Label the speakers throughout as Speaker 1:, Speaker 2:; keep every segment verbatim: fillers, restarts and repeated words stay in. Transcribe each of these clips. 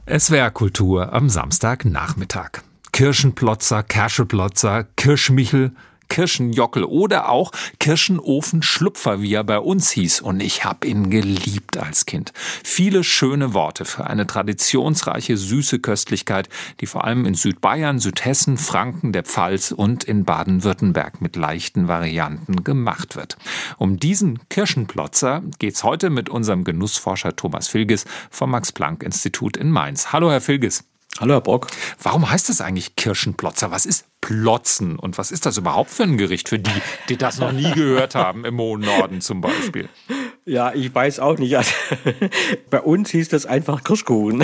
Speaker 1: S W R Kultur am Samstagnachmittag. Kirschenplotzer, Kerscheplotzer, Kirschmichel, Kirschenjockel oder auch Kirschenofenschlupfer, wie er bei uns hieß. Und ich habe ihn geliebt als Kind. Viele schöne Worte für eine traditionsreiche, süße Köstlichkeit, die vor allem in Südbayern, Südhessen, Franken, der Pfalz und in Baden-Württemberg mit leichten Varianten gemacht wird. Um diesen Kirschenplotzer geht's heute mit unserem Genussforscher Thomas Vilges vom Max-Planck-Institut in Mainz. Hallo, Herr Vilges.
Speaker 2: Hallo, Herr Brock.
Speaker 1: Warum heißt es eigentlich Kirschenplotzer? Was ist Plotzen? Und was ist das überhaupt für ein Gericht für die, die das noch nie gehört haben, im hohen Norden zum Beispiel?
Speaker 2: Ja, ich weiß auch nicht. Also, bei uns hieß das einfach Kirschkuchen.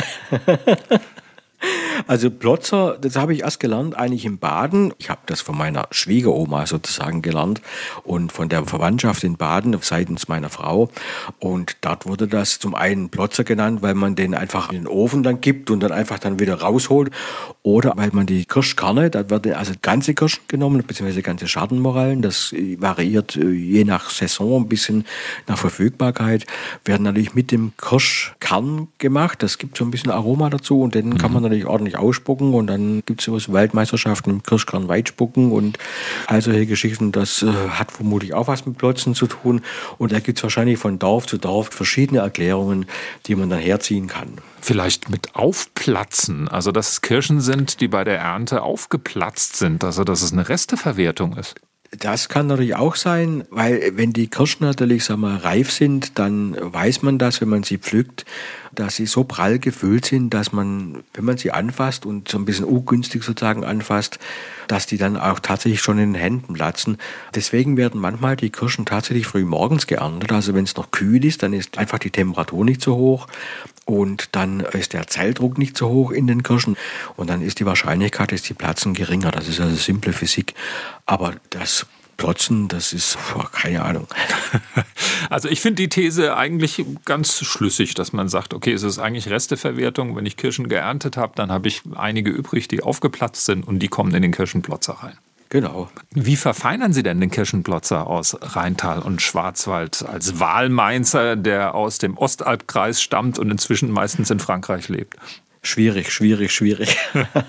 Speaker 2: Also Plotzer, das habe ich erst gelernt eigentlich in Baden. Ich habe das von meiner Schwiegeroma sozusagen gelernt und von der Verwandtschaft in Baden seitens meiner Frau. Und dort wurde das zum einen Plotzer genannt, weil man den einfach in den Ofen dann gibt und dann einfach dann wieder rausholt. Oder weil man die Kirschkerne, da werden also ganze Kirschen genommen, beziehungsweise ganze Schattenmorellen. Das variiert je nach Saison ein bisschen nach Verfügbarkeit. Werden natürlich mit dem Kirschkern gemacht. Das gibt so ein bisschen Aroma dazu und den kann man natürlich ordentlich ausspucken und dann gibt es sowas Weltmeisterschaften im Kirschkern Weitspucken und all solche Geschichten. Das äh, hat vermutlich auch was mit Plotzen zu tun und da gibt es wahrscheinlich von Dorf zu Dorf verschiedene Erklärungen, die man dann herziehen kann.
Speaker 1: Vielleicht mit Aufplatzen, also dass es Kirschen sind, die bei der Ernte aufgeplatzt sind, also dass es eine Resteverwertung ist.
Speaker 2: Das kann natürlich auch sein, weil wenn die Kirschen natürlich sagen wir, reif sind, dann weiß man das, wenn man sie pflückt, dass sie so prall gefüllt sind, dass man, wenn man sie anfasst und so ein bisschen ungünstig sozusagen anfasst, dass die dann auch tatsächlich schon in den Händen platzen. Deswegen werden manchmal die Kirschen tatsächlich früh morgens geerntet. Also wenn es noch kühl ist, dann ist einfach die Temperatur nicht so hoch und dann ist der Zeildruck nicht so hoch in den Kirschen und dann ist die Wahrscheinlichkeit, dass die platzen, geringer. Das ist also simple Physik. Aber das Plotzen, das ist, boah, keine Ahnung.
Speaker 1: Also ich finde die These eigentlich ganz schlüssig, dass man sagt, okay, es ist eigentlich Resteverwertung. Wenn ich Kirschen geerntet habe, dann habe ich einige übrig, die aufgeplatzt sind und die kommen in den Kirschenplotzer rein.
Speaker 2: Genau.
Speaker 1: Wie verfeinern Sie denn den Kirschenplotzer aus Rheintal und Schwarzwald als Wahlmainzer, der aus dem Ostalbkreis stammt und inzwischen meistens in Frankreich lebt?
Speaker 2: Schwierig, schwierig, schwierig.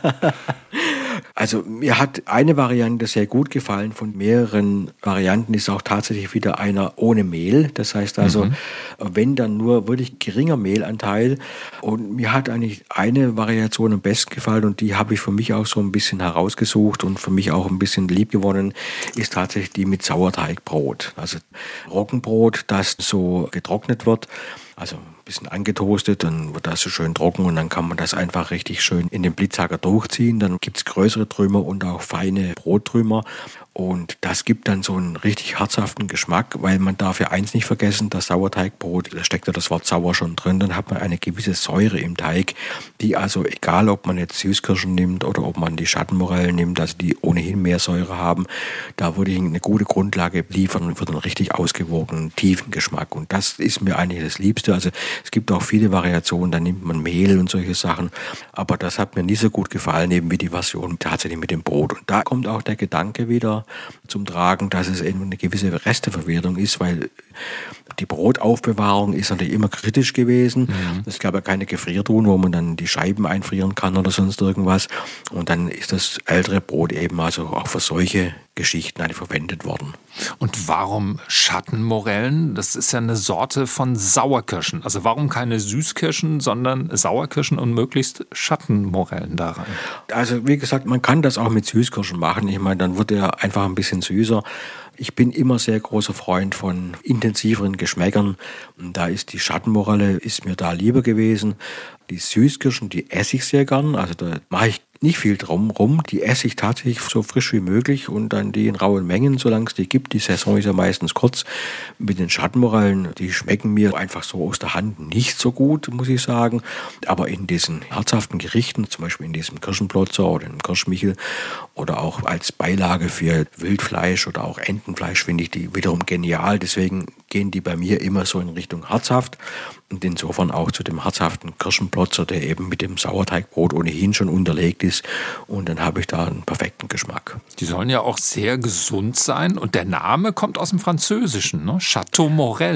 Speaker 2: Also mir hat eine Variante sehr gut gefallen. Von mehreren Varianten ist auch tatsächlich wieder einer ohne Mehl. Das heißt also, mhm. wenn dann nur wirklich geringer Mehlanteil. Und mir hat eigentlich eine Variation am besten gefallen und die habe ich für mich auch so ein bisschen herausgesucht und für mich auch ein bisschen lieb gewonnen, ist tatsächlich die mit Sauerteigbrot. Also Roggenbrot, das so getrocknet wird. Also ein bisschen angetoastet, dann wird das so schön trocken und dann kann man das einfach richtig schön in den Blitzhacker durchziehen. Dann gibt es größere Trümmer und auch feine Brottrümmer. Und das gibt dann so einen richtig herzhaften Geschmack, weil man darf ja eins nicht vergessen, das Sauerteigbrot, da steckt ja das Wort sauer schon drin, dann hat man eine gewisse Säure im Teig, die also, egal ob man jetzt Süßkirschen nimmt oder ob man die Schattenmorellen nimmt, also die ohnehin mehr Säure haben, da würde ich eine gute Grundlage liefern und würde einen richtig ausgewogenen, tiefen Geschmack. Und das ist mir eigentlich das Liebste. Also es gibt auch viele Variationen, da nimmt man Mehl und solche Sachen, aber das hat mir nicht so gut gefallen, eben wie die Version tatsächlich mit dem Brot. Und da kommt auch der Gedanke wieder zum Tragen, dass es eben eine gewisse Resteverwertung ist, weil die Brotaufbewahrung ist natürlich immer kritisch gewesen. Mhm. Es gab ja keine Gefriertruhen, wo man dann die Scheiben einfrieren kann oder sonst irgendwas. Und dann ist das ältere Brot eben also auch für solche Geschichten eigentlich verwendet worden.
Speaker 1: Und warum Schattenmorellen? Das ist ja eine Sorte von Sauerkirschen. Also warum keine Süßkirschen, sondern Sauerkirschen und möglichst Schattenmorellen da rein?
Speaker 2: Also wie gesagt, man kann das auch mit Süßkirschen machen. Ich meine, dann wird er einfach ein bisschen süßer. Ich bin immer sehr großer Freund von intensiveren Geschmäckern. Da ist die Schattenmorelle ist mir da lieber gewesen. Die Süßkirschen, die esse ich sehr gern. Also da mache ich nicht viel drum rum. Die esse ich tatsächlich so frisch wie möglich und dann die in rauen Mengen, solange es die gibt. Die Saison ist ja meistens kurz. Mit den Schattenmorellen, die schmecken mir einfach so aus der Hand nicht so gut, muss ich sagen. Aber in diesen herzhaften Gerichten, zum Beispiel in diesem Kirschenplotzer oder im Kirschmichel oder auch als Beilage für Wildfleisch oder auch Entenfleisch, finde ich die wiederum genial. Deswegen gehen die bei mir immer so in Richtung herzhaft und insofern auch zu dem herzhaften Kirschenplotzer, der eben mit dem Sauerteigbrot ohnehin schon unterlegt ist. Und dann habe ich da einen perfekten Geschmack.
Speaker 1: Die sollen ja auch sehr gesund sein und der Name kommt aus dem Französischen, ne? Chateau Morel.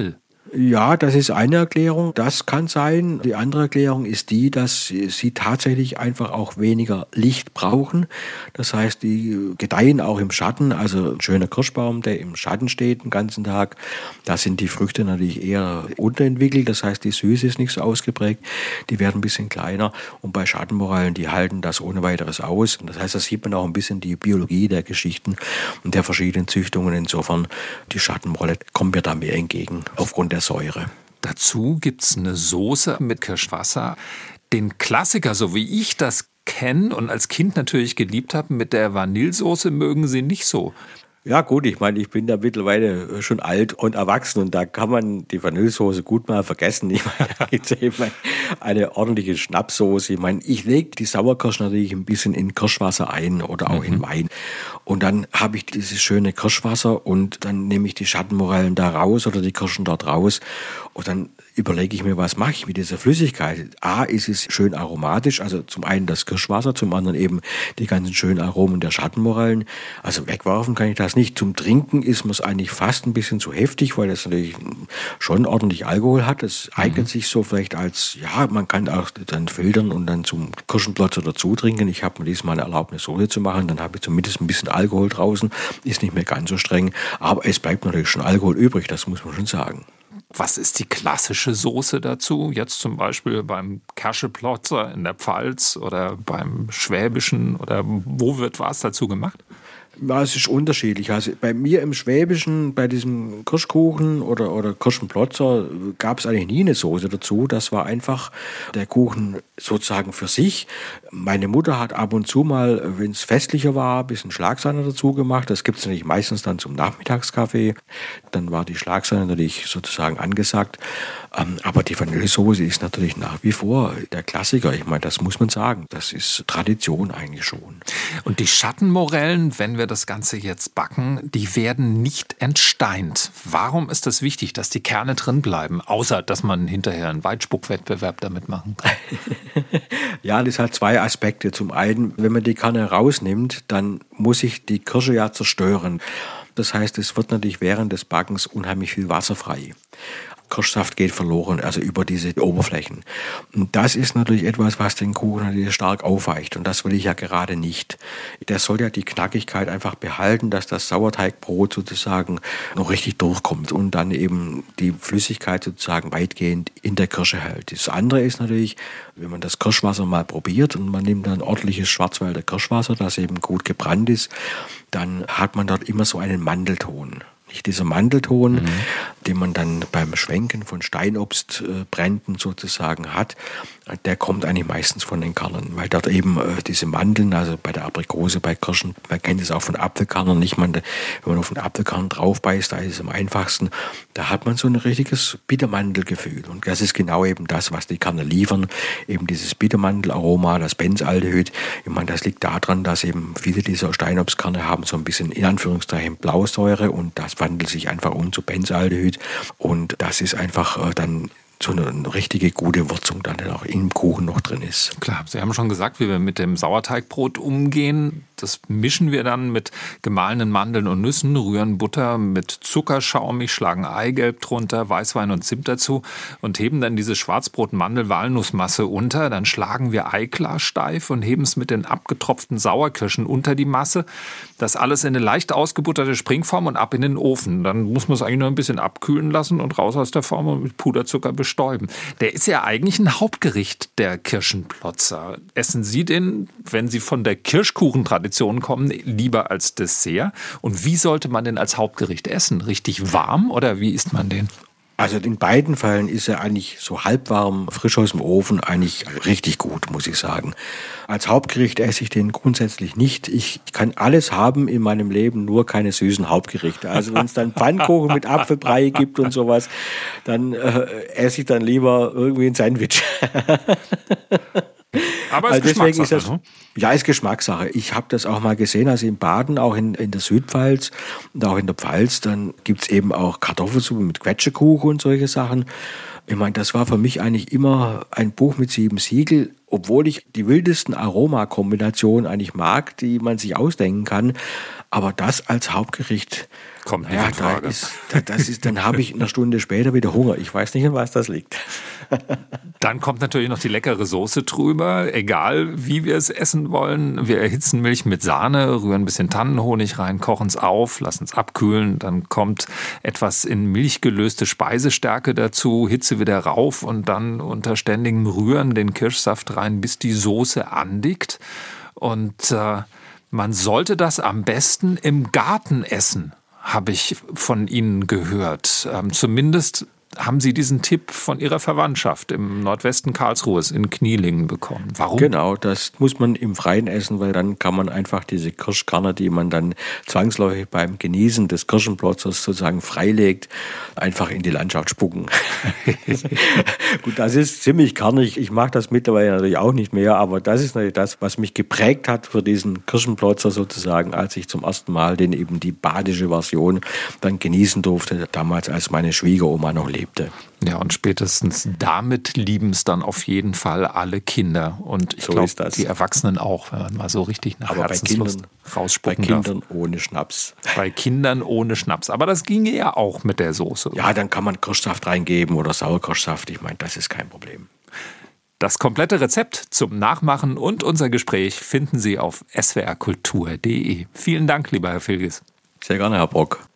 Speaker 2: Ja, das ist eine Erklärung, das kann sein. Die andere Erklärung ist die, dass sie tatsächlich einfach auch weniger Licht brauchen. Das heißt, die gedeihen auch im Schatten. Also ein schöner Kirschbaum, der im Schatten steht den ganzen Tag, da sind die Früchte natürlich eher unterentwickelt. Das heißt, die Süße ist nicht so ausgeprägt. Die werden ein bisschen kleiner. Und bei Schattenmorallen, die halten das ohne weiteres aus. Das heißt, da sieht man auch ein bisschen die Biologie der Geschichten und der verschiedenen Züchtungen. Insofern, die Schattenmoralle kommt mir da mehr entgegen aufgrund der Säure.
Speaker 1: Dazu gibt es eine Soße mit Kirschwasser. Den Klassiker, so wie ich das kenne und als Kind natürlich geliebt habe, mit der Vanillesoße mögen Sie nicht so.
Speaker 2: Ja gut, ich meine, ich bin da mittlerweile schon alt und erwachsen und da kann man die Vanillesoße gut mal vergessen. Ich meine, da gibt es eben eine ordentliche Schnappsoße. Ich meine, ich lege die Sauerkirsche natürlich ein bisschen in Kirschwasser ein oder auch mhm. in Wein. Und dann habe ich dieses schöne Kirschwasser und dann nehme ich die Schattenmorellen da raus oder die Kirschen dort raus und dann überlege ich mir, was mache ich mit dieser Flüssigkeit. A, ist es schön aromatisch, also zum einen das Kirschwasser, zum anderen eben die ganzen schönen Aromen der Schattenmorellen. Also wegwerfen kann ich das nicht. Zum Trinken ist mir es eigentlich fast ein bisschen zu heftig, weil das natürlich schon ordentlich Alkohol hat. Es eignet mhm. sich so vielleicht als, ja, man kann auch dann filtern und dann zum Kirschenplotzer dazu trinken. Ich habe mir diesmal eine Erlaubnis, Soße zu machen, dann habe ich zumindest ein bisschen Alkohol draußen, ist nicht mehr ganz so streng, aber es bleibt natürlich schon Alkohol übrig, das muss man schon sagen.
Speaker 1: Was ist die klassische Soße dazu? Jetzt zum Beispiel beim Kerschenplotzer in der Pfalz oder beim Schwäbischen oder wo wird was dazu gemacht?
Speaker 2: Ja, es ist unterschiedlich. Also bei mir im Schwäbischen, bei diesem Kirschkuchen oder, oder Kirschenplotzer, gab es eigentlich nie eine Soße dazu. Das war einfach der Kuchen sozusagen für sich. Meine Mutter hat ab und zu mal, wenn es festlicher war, ein bisschen Schlagsahne dazu gemacht. Das gibt es natürlich meistens dann zum Nachmittagskaffee. Dann war die Schlagsahne natürlich sozusagen angesagt. Aber die Vanillesoße ist natürlich nach wie vor der Klassiker. Ich meine, das muss man sagen. Das ist Tradition eigentlich schon.
Speaker 1: Und die Schattenmorellen, wenn wir das Ganze jetzt backen, die werden nicht entsteint. Warum ist das wichtig, dass die Kerne drin bleiben, außer dass man hinterher einen Weitspuckwettbewerb damit machen kann?
Speaker 2: Ja, das hat zwei Aspekte. Zum einen, wenn man die Kerne rausnimmt, dann muss ich die Kirsche ja zerstören. Das heißt, es wird natürlich während des Backens unheimlich viel Wasser frei. Kirschsaft geht verloren, also über diese Oberflächen. Und das ist natürlich etwas, was den Kuchen natürlich stark aufweicht. Und das will ich ja gerade nicht. Der soll ja die Knackigkeit einfach behalten, dass das Sauerteigbrot sozusagen noch richtig durchkommt und dann eben die Flüssigkeit sozusagen weitgehend in der Kirsche hält. Das andere ist natürlich, wenn man das Kirschwasser mal probiert und man nimmt dann ordentliches Schwarzwälder Kirschwasser, das eben gut gebrannt ist, dann hat man dort immer so einen Mandelton. Nicht dieser Mandelton, mhm. den man dann beim Schwenken von Steinobstbränden sozusagen hat, der kommt eigentlich meistens von den Kernen, weil dort eben äh, diese Mandeln, also bei der Aprikose, bei Kirschen, man kennt es auch von Apfelkernen, nicht man, wenn man auf den Apfelkern drauf beißt, da ist es am einfachsten, da hat man so ein richtiges Bittermandelgefühl und das ist genau eben das, was die Kerne liefern, eben dieses Bittermandelaroma, das Benzaldehyd. Ich meine, das liegt daran, dass eben viele dieser Steinobstkerne haben so ein bisschen in Anführungszeichen Blausäure und das wandelt sich einfach um zu Benzaldehyd und das ist einfach äh, dann so eine, eine richtige gute Würzung dann auch im Kuchen noch drin ist.
Speaker 1: Klar, Sie haben schon gesagt, wie wir mit dem Sauerteigbrot umgehen. Das mischen wir dann mit gemahlenen Mandeln und Nüssen, rühren Butter mit Zucker schaumig, schlagen Eigelb drunter, Weißwein und Zimt dazu und heben dann diese Schwarzbrot-Mandel-Walnussmasse unter. Dann schlagen wir Eiklar steif und heben es mit den abgetropften Sauerkirschen unter die Masse. Das alles in eine leicht ausgebutterte Springform und ab in den Ofen. Dann muss man es eigentlich noch ein bisschen abkühlen lassen und raus aus der Form und mit Puderzucker bestäuben. Der ist ja eigentlich ein Hauptgericht, der Kirschenplotzer. Essen Sie den, wenn Sie von der Kirschkuchentradition kommen, lieber als Dessert? Und wie sollte man den als Hauptgericht essen? Richtig warm oder wie isst man den?
Speaker 2: Also in beiden Fällen ist er eigentlich so halbwarm, frisch aus dem Ofen, eigentlich richtig gut, muss ich sagen. Als Hauptgericht esse ich den grundsätzlich nicht. Ich kann alles haben in meinem Leben, nur keine süßen Hauptgerichte. Also wenn es dann Pfannkuchen mit Apfelbrei gibt und sowas, dann äh, esse ich dann lieber irgendwie ein Sandwich.
Speaker 1: Aber es
Speaker 2: also
Speaker 1: ist
Speaker 2: deswegen ist das,
Speaker 1: ne?
Speaker 2: ja, ist Geschmackssache. Ich habe das auch mal gesehen, also in Baden, auch in, in der Südpfalz und auch in der Pfalz, dann gibt es eben auch Kartoffelsuppe mit Quetschekuchen und solche Sachen. Ich meine, das war für mich eigentlich immer ein Buch mit sieben Siegel, obwohl ich die wildesten Aromakombinationen eigentlich mag, die man sich ausdenken kann. Aber das als Hauptgericht,
Speaker 1: kommt nicht
Speaker 2: ja,
Speaker 1: in Frage.
Speaker 2: Da ist, da, das ist, dann habe ich eine Stunde später wieder Hunger. Ich weiß nicht, an was das liegt.
Speaker 1: Dann kommt natürlich noch die leckere Soße drüber, egal wie wir es essen wollen. Wir erhitzen Milch mit Sahne, rühren ein bisschen Tannenhonig rein, kochen es auf, lassen es abkühlen. Dann kommt etwas in Milch gelöste Speisestärke dazu, Hitze wieder rauf und dann unter ständigem Rühren den Kirschsaft rein, bis die Soße andickt. Und äh, man sollte das am besten im Garten essen, habe ich von Ihnen gehört. Ähm, zumindest haben Sie diesen Tipp von Ihrer Verwandtschaft im Nordwesten Karlsruhes in Knielingen bekommen. Warum?
Speaker 2: Genau, das muss man im Freien essen, weil dann kann man einfach diese Kirschkerne, die man dann zwangsläufig beim Genießen des Kirschenplotzers sozusagen freilegt, einfach in die Landschaft spucken. Gut, das ist ziemlich kernig. Ich mag das mittlerweile natürlich auch nicht mehr, aber das ist natürlich das, was mich geprägt hat für diesen Kirschenplotzer sozusagen, als ich zum ersten Mal den eben die badische Version dann genießen durfte, damals als meine Schwiegeroma noch lebte.
Speaker 1: Ja, und spätestens damit lieben es dann auf jeden Fall alle Kinder. Und ich
Speaker 2: So
Speaker 1: glaube,
Speaker 2: ist das.
Speaker 1: die Erwachsenen auch, wenn man mal so richtig nach
Speaker 2: Aber bei
Speaker 1: Herzenslust
Speaker 2: Kindern, bei
Speaker 1: rausspucken
Speaker 2: Kindern
Speaker 1: darf.
Speaker 2: ohne Schnaps.
Speaker 1: Bei Kindern ohne Schnaps. Aber das ginge ja auch mit der Soße.
Speaker 2: Ja, dann kann man Kirschsaft reingeben oder Sauerkirschsaft. Ich meine, das ist kein Problem.
Speaker 1: Das komplette Rezept zum Nachmachen und unser Gespräch finden Sie auf s w r kultur punkt d e. Vielen Dank, lieber Herr Vilges.
Speaker 2: Sehr gerne, Herr Brock.